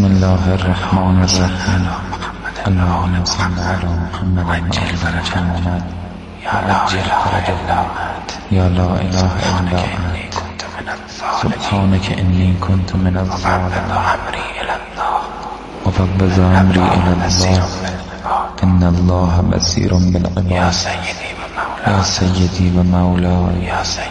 بسم الله الرحمن الرحیم. اللهم صل علی محمد وعجل فرج محمد وعجل فرج محمد. یا لا اله الا انت سبحانك انی كنت من الظالمین وفوض امری الی الله ان الله بصیر بالعباد. یا سیدی و مولای.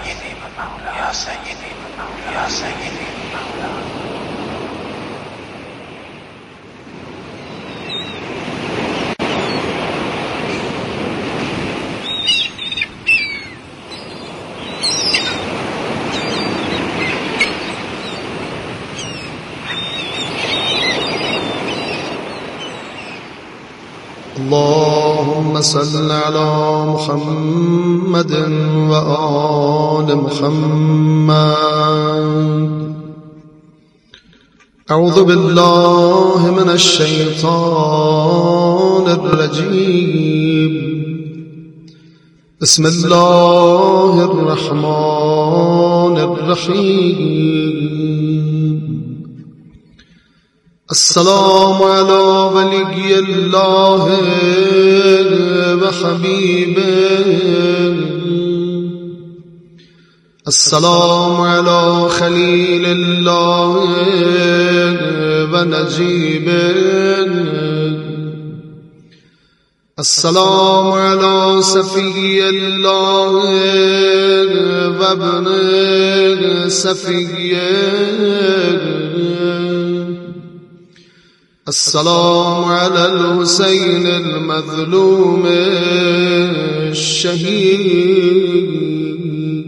اللهم صل على محمد وآل محمد. أعوذ بالله من الشيطان الرجيم. بسم الله الرحمن الرحيم. السلام على ولي الله وحبيبه. السلام على خليل الله ونجيبه. السلام على سفي الله وابن سفيه. السلام على الحسين المظلوم الشهيد.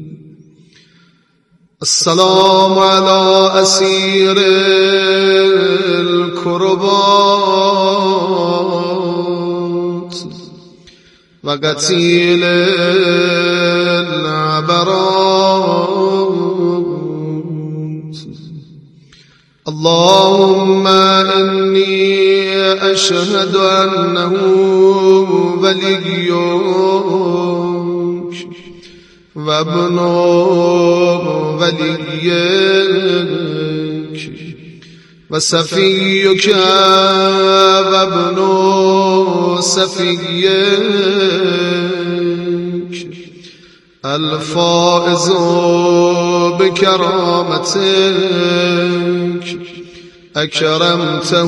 السلام على أسير الكربات وقتيل العبرات. اللهم إني أشهد أنه وليك وابن وليك وسفيك وابن سفيك الفائز بكرامتك أكرمته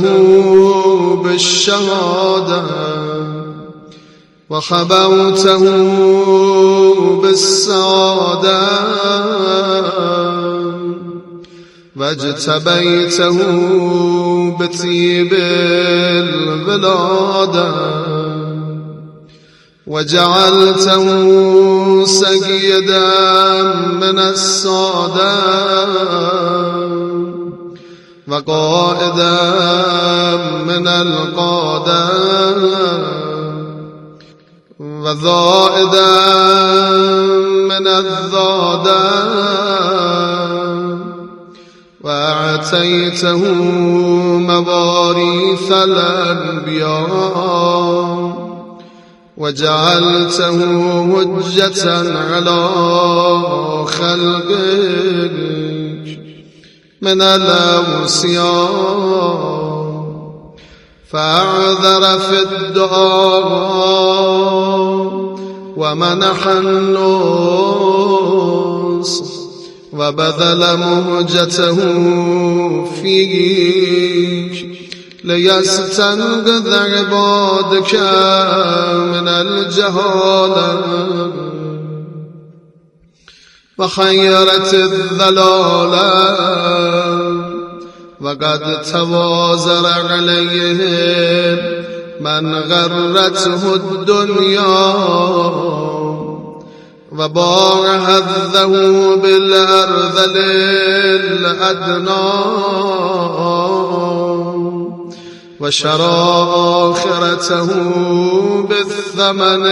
بالشهادة وخبوته بالسعادة واجتبيته بطيب الولادة وجعلته سيدا من السادة وقائدا من القادة وذائدا من الذادة وأعطيته مواريث الأنبياء وجعلته حجة على خلقك من الأوصياء فأعذر في الدعاء ومنح النص وبذل مهجته فيك ليستنقذ عبادك من الجهالة وخيرت الضلالة وقد توازر عليهم من غرته الدنيا وباع حظه بالأرذل الأدنى وشرى آخرته بالثمن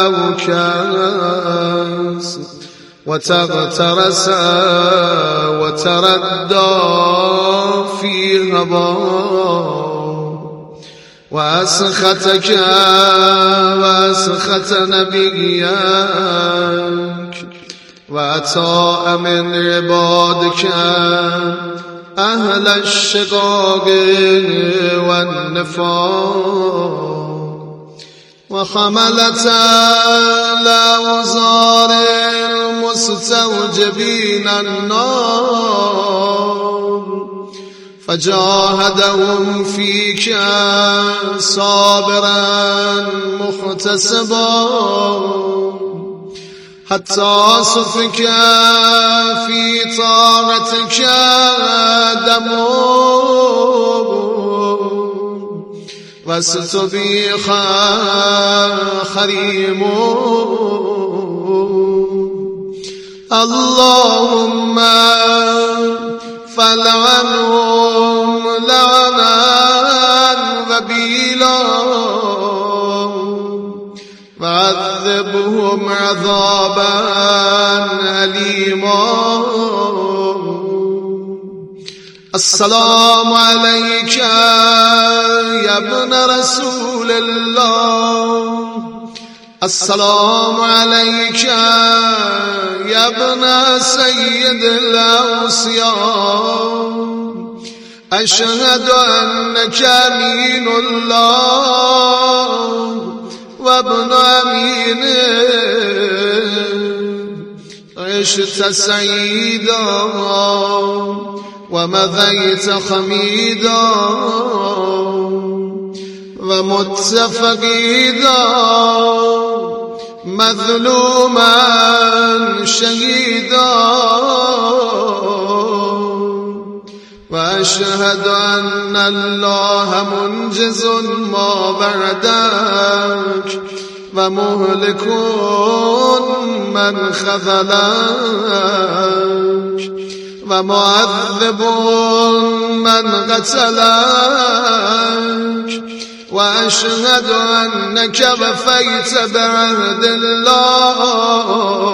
الأوكاس وتغترس وتردى في هواه وأسختك وأسخت نبيك وأتى من عبادك أهل الشقاق والنفاق وحملة الأوزار المستوجبين النار فجاهدهم فيك صابرا محتسبا حتى سفك في طاعتك دمه واستبيح حريمه اللهم فلعنهم لعنا وبيلا وعذبهم عذابا أليما السلام عليك يا ابن رسول الله السلام عليك يا ابن سيد الأوصياء أشهد أنك أمين الله وابن أمينه عشت سعيدا ومضيت حميدا ومت فقيدا مظلوما شهيدا وأشهد أن الله منجز ما بعدك ومهلك من خذلك ومعذب من قتلك وأشهد أنك وفيت بعهد الله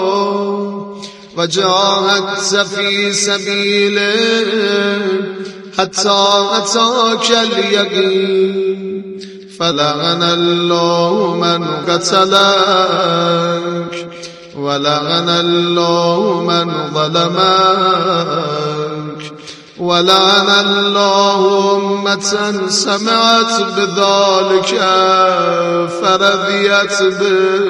وجاهدت في سبيله حتى أتاك اليقين فلعن الله من قتلك ولعن الله من ظلمك ولعن الله أمة سمعت بذلك فرضيت به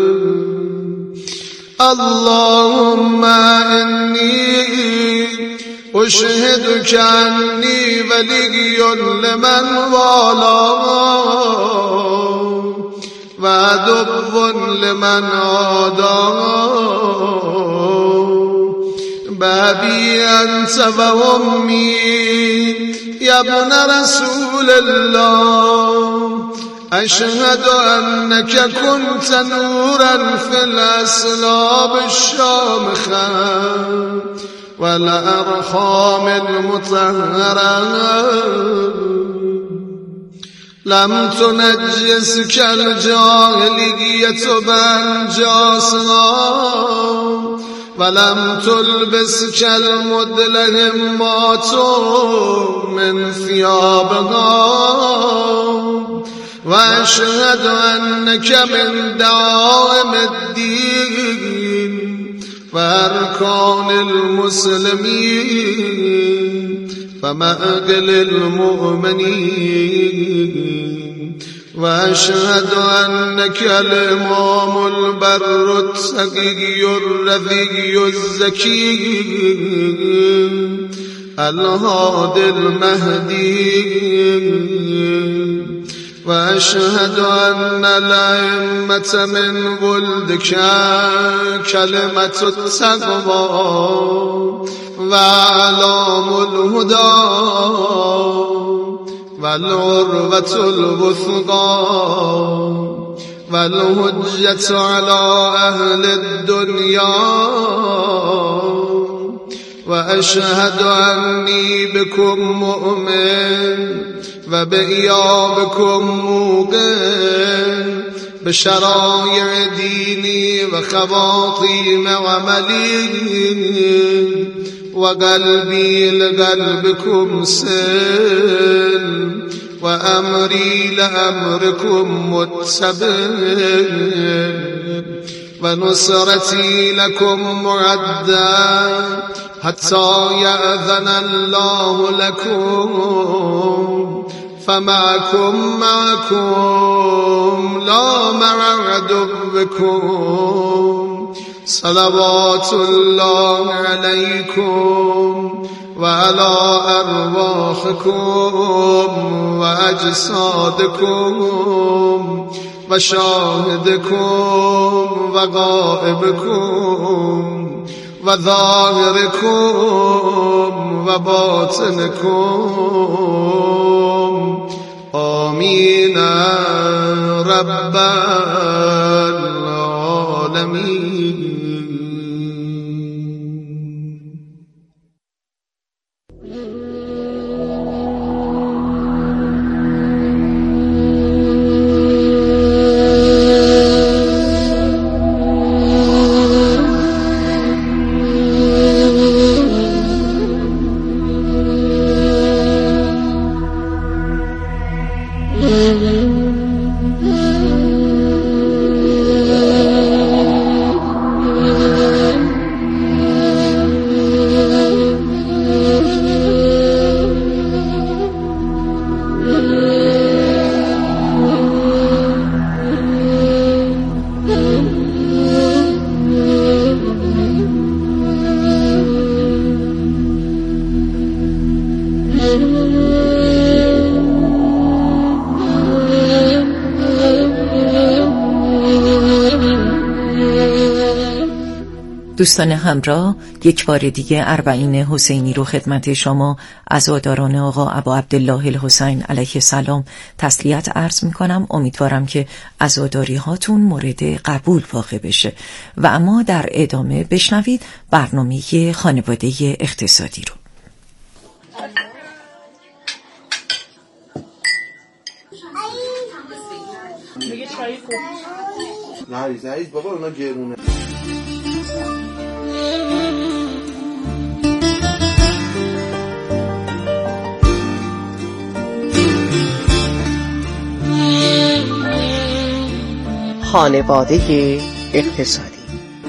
اللهم إني أشهدك أني ولي لمن والاه وعدو لمن عاداه بابي أنت وأمي يا ابن رسول الله أشهد أنك كنت نورا في الأسلاب الشامخة والأرحام المطهرة لم تنجسك الجاهلية بأنجاسها ولم تلبسك المدلهمات من ثيابها وأشهد أنك من دعائم الدين وأركان المسلمين فمأجل المؤمنين وأشهد أنك الإمام البر التقي الرذي الزكي الهادي المهدي وأشهد أن الأئمة من ولدك كلمة التقوى وأعلام الهدى والعروة الوثقى والهجة على أهل الدنيا وأشهد أني بكم مؤمن وبإيابكم موقن بشرائع ديني وخواطيم عملي وقلبي لقلبكم سل وأمري لأمركم متبع ونصرتي لكم معدة حتى يأذن الله لكم فمعكم لا مع عدوكم صلوات الله عليكم وعلى أرواحكم وأجسادكم وشاهدكم وغائبكم وظاهركم وباطنكم آمين رب العالمين. دوستان همراه، یک بار دیگه اربعین حسینی رو خدمت شما عزاداران آقا ابا عبدالله الحسین علیه السلام تسلیت عرض میکنم. امیدوارم که عزاداری هاتون مورد قبول واقع بشه. و اما در ادامه بشنوید برنامه خانواده اقتصادی رو. نه بابا اونا گرونه. خانواده اقتصادی.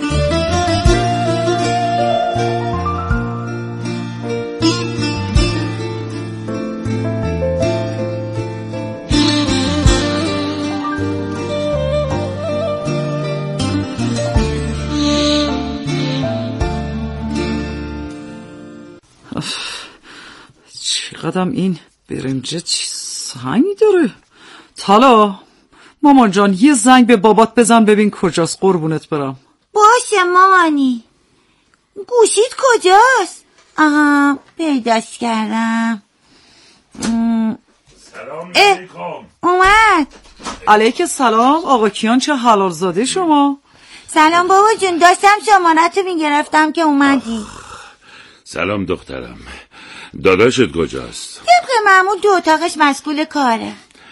چقدرم این برنجه چی سنگی داره. طلا مامان جان یه زنگ به بابات بزن ببین کجاست قربونت برم. باشه مامانی. گوشیت کجاست؟ آها پیداش کردم. سلام علیکم. اومد. علیک سلام آقا کیان، چه حلال زاده شما. سلام بابا جون، داشتم شماره‌تو میگرفتم که اومدی. سلام دخترم، داداشت کجاست؟ طبق معمول تو اتاقش مشغول کاره.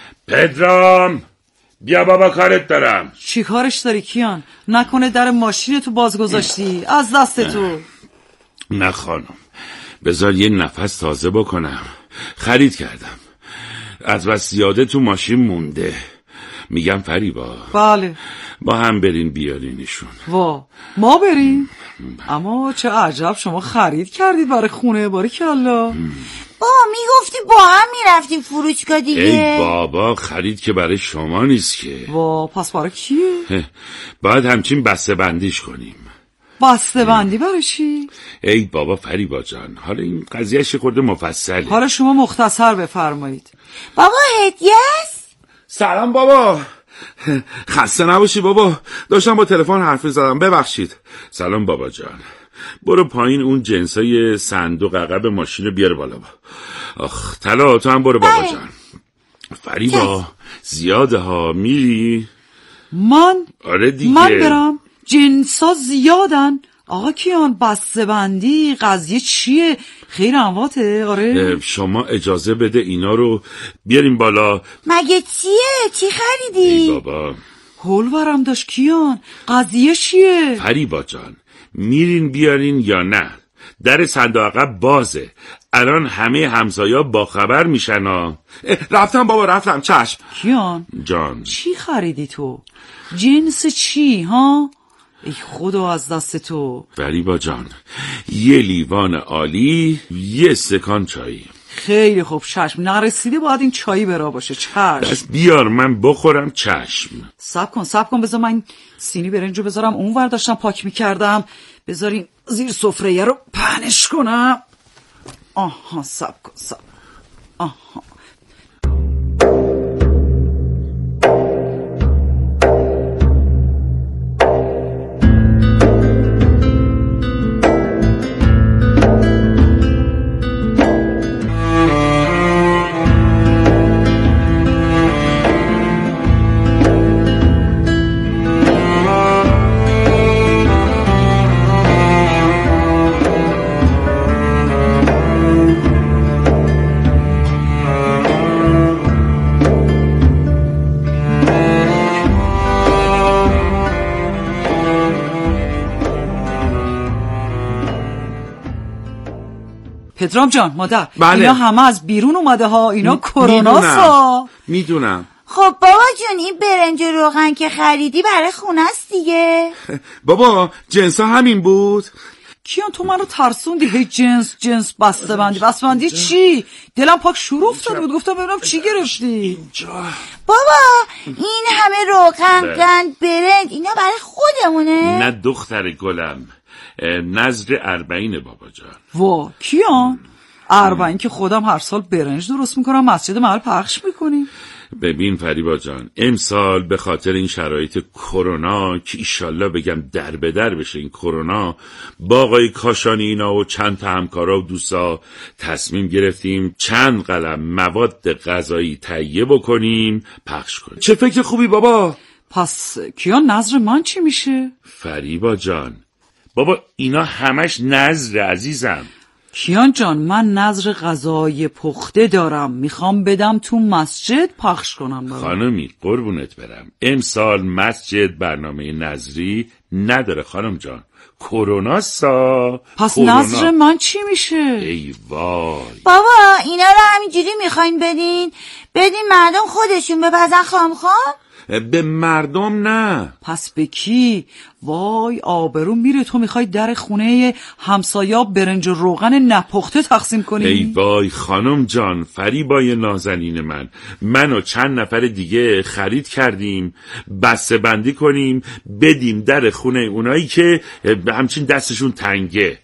پدرام بیا بابا کارت دارم. چی کارش داری کیان؟ نکنه در ماشین تو باز گذاشتی از دست تو؟ نه خانم، بذار یه نفس تازه بکنم. خرید کردم، از بس زیاده تو ماشین مونده. میگم فریبا بله با هم برین بیارینشون. وا ما بریم؟ اما چه عجب شما خرید کردید برای خونه. باریکالله. بابا میگفتی با هم میرفتیم فروشگاه دیگه. ای بابا خرید که برای شما نیست که. وا پس برای کیه؟ باید همچین بسته بندیش کنیم. بسته بندی برای چی؟ ای بابا فریبا جان، حالا این قضیهش خورده مفصله. حالا شما مختصر بفرمایید. بابا هدیه است؟ سلام بابا، خسته نباشی بابا، داشتم با تلفن حرف می‌زدم، ببخشید. سلام بابا جان، برو پایین اون جنسای صندوق عقب ماشین رو بیار بالا. آخ طلا تو هم برو بابا جان. فریبا زیاده ها، میری؟ من؟ آره دیگه من برم؟ جنسا زیادن آقا کیان. بسته بندی قضیه چیه؟ خیر امواته؟ آره شما اجازه بده اینا رو بیاریم بالا. مگه چیه؟ چی خریدی؟ ای بابا هول برم داشت کیان، قضیه چیه؟ فریبا جان میرین بیارین یا نه؟ در صندوق عقب بازه، الان همه همسایا با خبر میشن ها. رفتم بابا رفتم، چشم. کیان جان چی خریدی تو؟ جنس چی ها؟ ای خدا از دست تو. فریبا جان، یه لیوان عالی، یه استکان چایی. خیلی خوب چشم، نرسیده باید این چایی برا باشه. چشم بس بیار من بخورم. چشم. صبر کن بذار من سینی برنجو بذارم اونور، داشتم پاک میکردم. بذارین زیر سفره رو پهنش کنم. آها صبر کن. آها پدرام جان، مادر، بله. اینا همه از بیرون اومده ها. اینا کروناسا. میدونم. خب بابا جون، این برنج و روغن که خریدی برای خونه است دیگه. بابا جنسا همین بود. کیان تو منو ترسوندی. هی جنس بسته‌بندی چی؟ دلم پاک شروع افتاده بود، گفتم ببینم چی گرفتی. بابا این همه روغن قند برنج اینا برای خودمونه؟ نه دختر گلم، نظر 40 بابا جان. وا کیان 40 که خودم هر سال برنج درست میکنم، مسجد محل پخش میکنیم. ببین فریبا جان، امسال به خاطر این شرایط کرونا که ایشالله بگم در به در بشه این کرونا، با آقای کاشانی اینا و چند تا همکارا و دوستا تصمیم گرفتیم چند قلم مواد غذایی تهیه بکنیم پخش کنیم. چه فکر خوبی بابا. پس کیان نظر من چی میشه؟ فریبا جان، بابا اینا همش نظر عزیزم. کیان جان، من نظر غذای پخته دارم، میخوام بدم تو مسجد پخش کنم. خانمی قربونت برم، امسال مسجد برنامه نظری نداره خانم جان، کرونا سا. پس نظر من چی میشه؟ ای وای بابا اینا رو همینجوری میخواین بدین مردم خودشون بپزن خام؟ به مردم نه. پس به کی؟ وای آبرو میره، تو میخوای در خونه همسایا برنج و روغن نپخته تقسیم کنی؟ ای وای خانم جان، فریبای نازنین من و چند نفر دیگه خرید کردیم بسته بندی کنیم بدیم در خونه اونایی که همچین دستشون تنگه.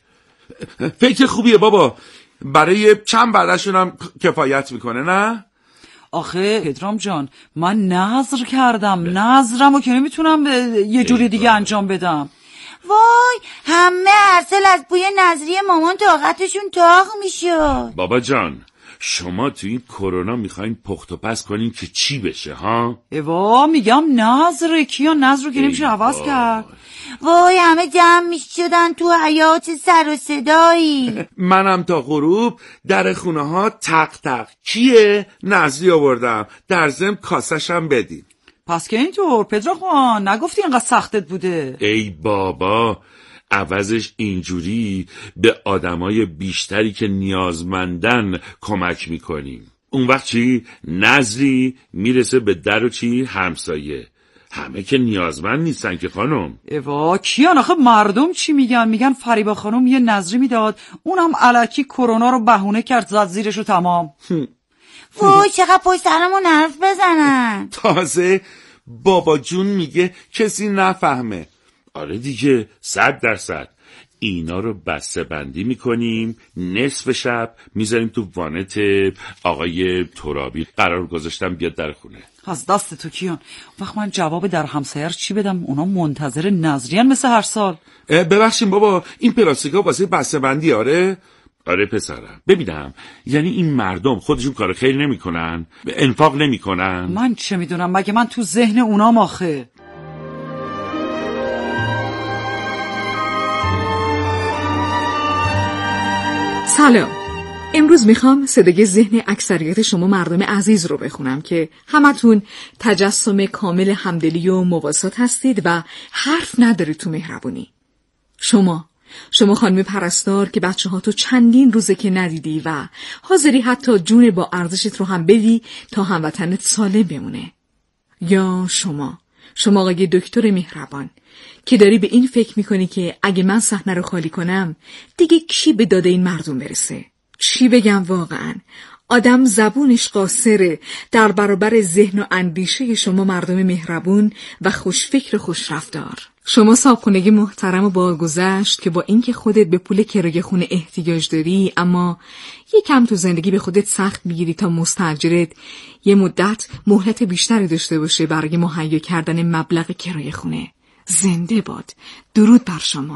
فکر خوبیه بابا، برای چند بردشون هم کفایت میکنه نه؟ آخه پدرام جان، من نظر کردم، نظرمو که نمیتونم یه جوری دیگه انجام بدم. وای همه ارسل از بوی نظری مامان طاقتشون تاق میشد. بابا جان، شما تو این کرونا میخواین پخت و پس کنین که چی بشه ها؟ ایوا میگم نظر کیا، نظر رو که نمیشه عوض کرد. وای همه جمع میشدن تو حیاط سر و صدایی. منم تا غروب در خونه ها تق کیه نظری آوردم، در ضمن کاسشم بدین. پس که اینطور پدرام خان نگفتی اینقدر سختت بوده؟ ای بابا، عوضش اینجوری به آدمای بیشتری که نیازمندن کمک میکنیم. اون وقت چی؟ نظری میرسه به در و چی؟ همسایه. همه که نیازمند نیستن که خانم. ایوا کیان، آخه مردم چی میگن؟ میگن فریبا خانم یه نظری میداد، اونم الکی کرونا رو بهونه کرد زد زیرشو تمام. وای چقدر پشت سرمون حرف بزنن. تازه بابا جون میگه کسی نفهمه. آره دیگه 100%. اینا رو بسته بندی میکنیم، نصف شب میذاریم تو وانت آقای ترابی، قرار گذاشتم بیاد در خونه. از دست تو کیان. وقت من جواب در همسایه چی بدم؟ اونا منتظر نظریان مثل هر سال. ببخشیم بابا، این پلاستیکا واسه بسته بندی؟ آره پسرم. ببینم یعنی این مردم خودشون کار خیر نمیکنن؟ انفاق نمیکنن؟ من چه میدونم، مگه من تو ذهن اونا آخه؟ سلام. امروز میخوام صدای ذهن اکثریت شما مردم عزیز رو بخونم که همتون تجسم کامل همدلی و مواسات هستید و حرف ندارید تو مهربونی. شما خانم پرستار که بچه ها تو چندین روزه که ندیدی و حاضری حتی جون با ارزشت رو هم بدی تا هموطنت سالم بمونه. یا شما آقای دکتر مهربان که داری به این فکر میکنی که اگه من صحنه رو خالی کنم دیگه کی به داد این مردم برسه؟ چی بگم واقعا؟ آدم زبونش قاصره در برابر ذهن و اندیشه شما مردم مهربون و خوشفکر و خوشرفتار. شما صاحبخونگی محترم و باگذشت که با اینکه خودت به پول کرایه خونه احتیاج داری، اما یکم تو زندگی به خودت سخت میگیری تا مستاجرت یه مدت مهلت بیشتری داشته باشه برای مهیا کردن مبلغ کرایه خونه. زنده باد. درود بر شما.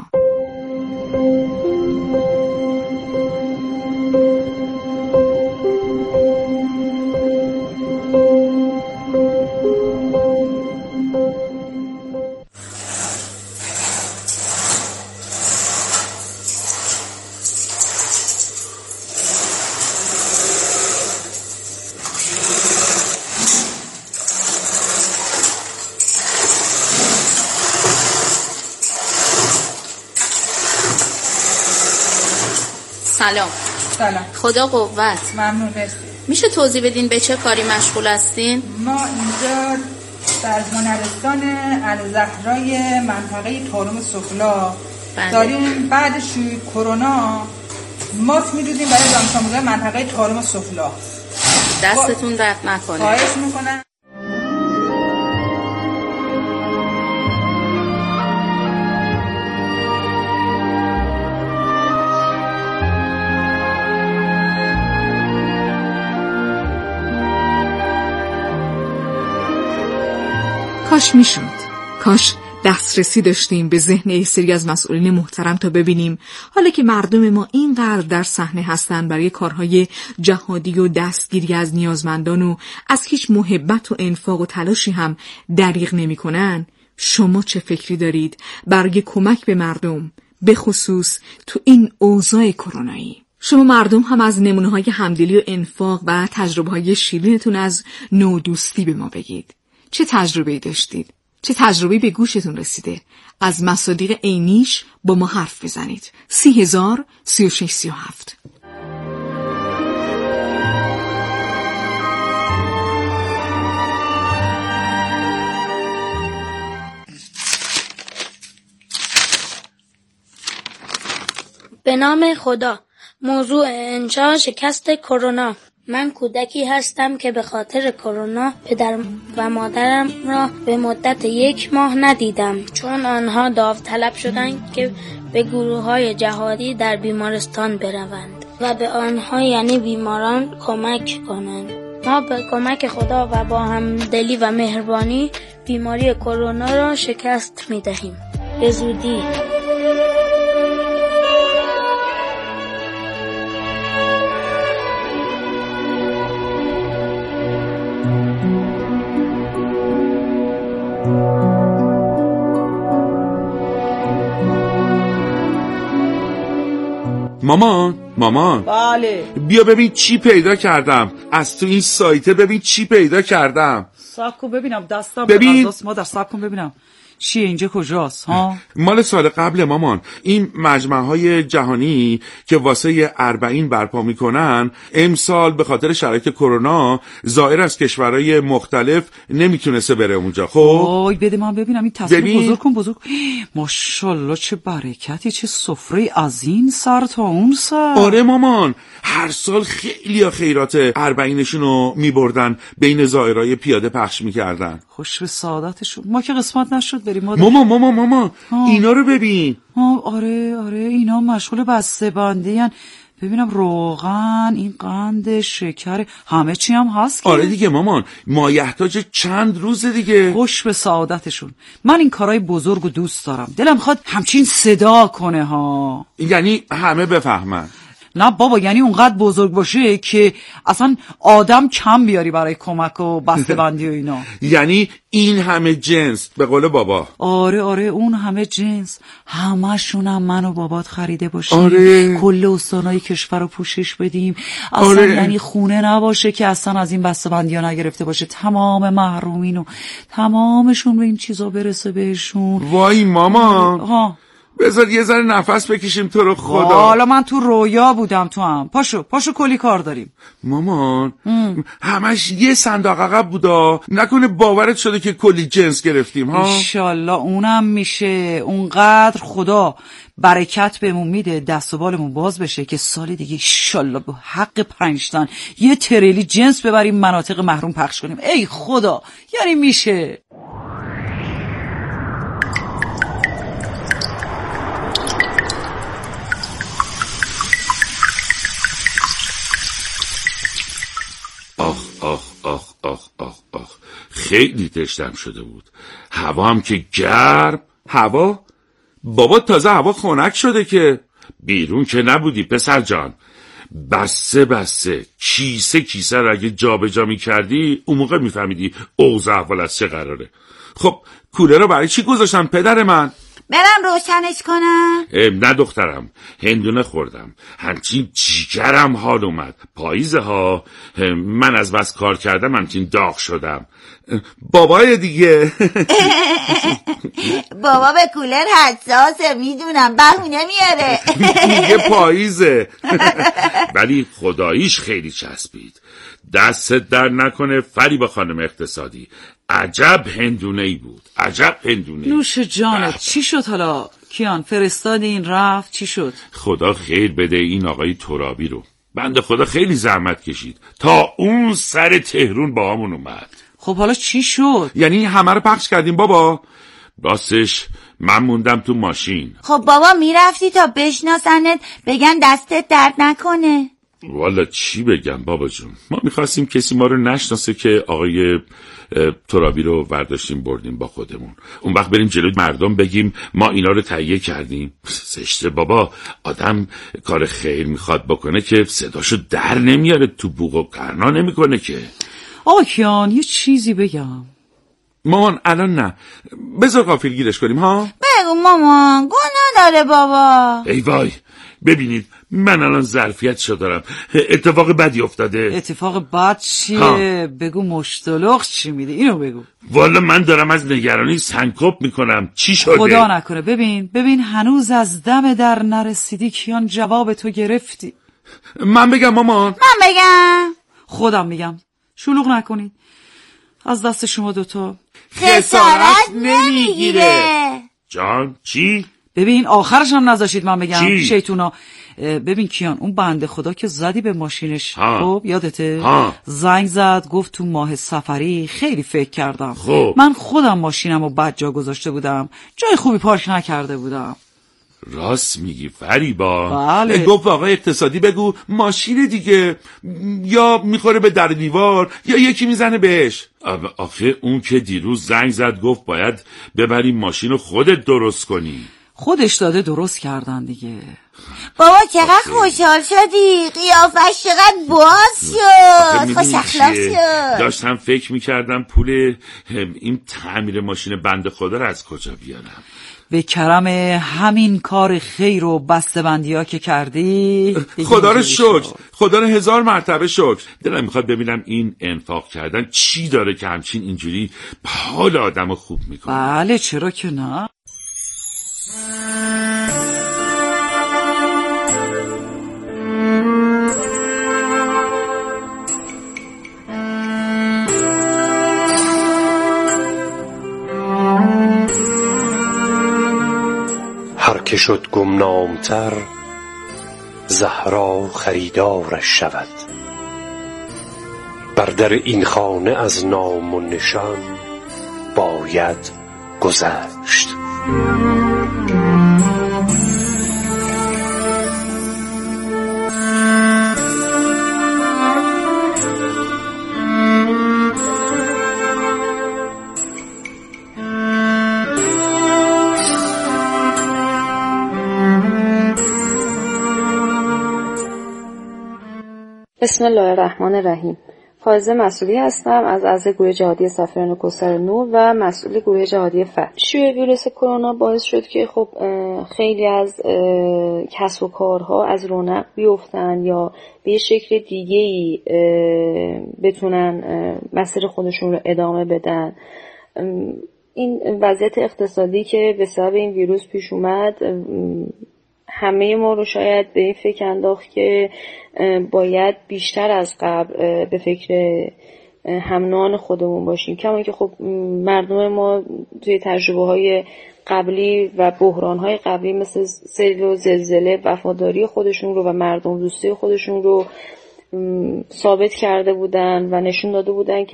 سلام. خدا قوت. ممنون. مرسی. میشه توضیح بدین به چه کاری مشغول هستین؟ ما اینجا در هنرستان الزهرای منطقه طارم سفلا داریم بعد شیوع کرونا ماسک می‌دوزیم برای دانش آموزان منطقه طارم سفلا. دستتون درد نکنه. خواهش میکنم. کاش میشد. کاش دسترسی داشتیم به ذهن یه سری از مسئولین محترم تا ببینیم حالا که مردم ما اینقدر در صحنه هستن برای کارهای جهادی و دستگیری از نیازمندان و از هیچ محبت و انفاق و تلاشی هم دریغ نمی‌کنن، شما چه فکری دارید برای کمک به مردم، به خصوص تو این اوضاع کرونایی؟ شما مردم هم از نمونه‌های همدلی و انفاق و تجربه‌های شیرینتون از نودوستی به ما بگید. چه تجربه‌ای داشتید؟ چه تجربه‌ای به گوشتون رسیده؟ از مصادیق عینیش با ما حرف بزنید. 30,000 36 37. به نام خدا. موضوع انشا شکست کرونا. من کودکی هستم که به خاطر کرونا پدر و مادرم را به مدت 1 ماه ندیدم، چون آنها داوطلب شدند که به گروه‌های جهادی در بیمارستان بروند و به آنها یعنی بیماران کمک کنند. ما به کمک خدا و با همدلی و مهربانی بیماری کرونا را شکست می‌دهیم. به زودی. مامان بله. بیا ببین چی پیدا کردم از تو این سایته. ببین چی پیدا کردم. صبر کن ببینم. دستم ببین. به غذاست مادر. صبر کن ببینم چیه اینجا، کجاست ها؟ مال سال قبل مامان. این مجمع‌های جهانی که واسه 40 برپا میکنن امسال به خاطر شرایط کرونا زائر از کشورهای مختلف نمیتونسته بره اونجا. خب وای بده من ببینم این تصویر. بزرگ کن بزرگ. ماشاءالله چه برکتی، چه سفره از این سر تا اون سر. آره مامان، هر سال خیلی خیرات 40شون رو میبردن بین زائرای پیاده پخش میکردن. خوش به سعادتشون. ما که قسمت نشد بریم مادر. ماما اینا رو ببین. آره اینا مشغول بسته بندی هن. ببینم روغن، این قند، شکر، همه چی هم هست که؟ آره دیگه مامان، مایحتاج چند روز دیگه. خوش به سعادتشون. من این کارهای بزرگ و دوست دارم. دلم خواد همچین صدا کنه ها. یعنی همه بفهمن. نه بابا، یعنی اونقدر بزرگ باشه که اصلا آدم کم بیاری برای کمک و بسته‌بندی و اینا. یعنی این همه جنس به قول بابا. آره اون همه جنس، همشونم من و بابات خریده باشیم. آره. کل استانای کشور رو پوشش بدیم. اصلا یعنی خونه نباشه که اصلا از این بسته‌بندی‌ها نگرفته باشه. تمام محرومین و تمامشون به این چیزا برسه بهشون. وای ماما، بذار یه ذره نفس بکشیم تو رو خدا. حالا من تو رویا بودم، تو هم پاشو کلی کار داریم. مامان همش یه صندوق عقب بودا، نکنه باورت شده که کلی جنس گرفتیم ها؟ انشالله اونم میشه. اونقدر خدا برکت بهمون میده دست و بالمون باز بشه که سال دیگه انشالله به حق 5 تن یه تریلی جنس ببریم مناطق محروم پخش کنیم. ای خدا، یعنی میشه. آخ خیلی تشنم شده بود. هوا هم که گرم. هوا؟ بابا تازه هوا خنک شده که. بیرون که نبودی پسر جان. بسه کیسه رو اگه جا به جا می کردی اون موقع می فهمیدی اوضاع احوال از چه قراره. خب کوله رو برای چی گذاشتن پدر من؟ برم روشنش کنم؟ نه دخترم، هندونه خوردم، همچین جیگرم حال اومد. پاییزه ها، من از بس کار کردم همچین داغ شدم. بابای دیگه بابا به کولر حساسه، میدونم، بهونه میاره. میگه پاییزه. ولی خداییش خیلی چسبید. دستت در نکنه فریبا خانم اقتصادی. عجب هندونه‌ای بود، عجب هندونه‌ای. نوش جانت. چی شد حالا کیان؟ فرستادین رفت؟ چی شد؟ خدا خیر بده این آقای ترابی رو. بنده خدا خیلی زحمت کشید تا اون سر تهرون با همون اومد. خب حالا چی شد؟ یعنی همه رو پخش کردیم بابا؟ راستش من موندم تو ماشین. خب بابا میرفتی تا بشناسنت بگن دستت درد نکنه. والا چی بگم بابا جون، ما میخواستیم کسی ما رو نشناسه که آقای ترابی رو برداشتیم بردیم با خودمون. اون وقت بریم جلوی مردم بگیم ما اینا رو تهیه کردیم. زشته بابا، آدم کار خیر میخواد بکنه که صداشو در نمیاره، تو بوق و کرنا نمیکنه که. آقا کیان یه چیزی بگم. مامان الان نه، بذار غافلگیرش کنیم ها. بگو مامان، گناه داره بابا. ای وای، ببینید من الان ظرفیتشو دارم. اتفاق بدی افتاده. اتفاق بد چیه؟ بگو مشتلق چی میده، اینو بگو. والا من دارم از نگرانی سنکوب میکنم. چی شده؟ خدا نکنه. ببین هنوز از دم در نرسیدی کیان جواب تو گرفتی. من بگم مامان؟ من بگم؟ خودم میگم. شلوغ نکنید. از دست شما دوتا خسارت نمیگیره. جان چی؟ ببین آخرش هم نذاشید من بگم. چی؟ شیطونا. ببین کیان اون بنده خدا که زدی به ماشینش، خب یادته؟ زنگ زد گفت تو ماه سفری. خیلی فکر کردم. من خودم ماشینم رو بد جا گذاشته بودم، جای خوبی پارک نکرده بودم. راست میگی فریبا. بله. گفت آقای اقتصادی بگو ماشین دیگه، یا میخوره به در دیوار یا یکی میزنه بهش. آخه اون که دیروز زنگ زد گفت باید ببریم ماشین رو خودت درست کنی. خودش داده درست کردن دیگه. بابا چقدر خوشحال شدی، قیافش چقدر باز شد، خوش اخلاق شد. داشتم فکر میکردم پول این تعمیر ماشین بنده خدا رو از کجا بیارم. به کرم همین کار خیر و بسته‌بندی ها که کردی خدا رو شکر، خدا رو 1000 مرتبه شکر. دلم میخواد ببینم این انفاق کردن چی داره که همچین اینجوری حال آدمو خوب میکنه. بله چرا که نه. هر که شد گمنامتر زهرا خریدارش شود. بر در این خانه از نام و نشان باید گذشت. بسم الله الرحمن الرحیم. فائزه مسئولی هستم از اعضای گروه جهادی سفیران کوثر نور و مسئول گروه جهادی فتح. شیوع ویروس کرونا باعث شد که خب خیلی از کسب و کارها از رونق بیفتن یا به شکل دیگه‌ای بتونن مسیر خودشون رو ادامه بدن. این وضعیت اقتصادی که به سبب این ویروس پیش اومد همه ما رو شاید به این فکر انداخت که باید بیشتر از قبل به فکر همنان خودمون باشیم. کما که خب مردم ما توی تجربه‌های قبلی و بحران‌های قبلی مثل سیل و زلزله وفاداری خودشون رو و مردم دوستی خودشون رو ثابت کرده بودن و نشون داده بودن که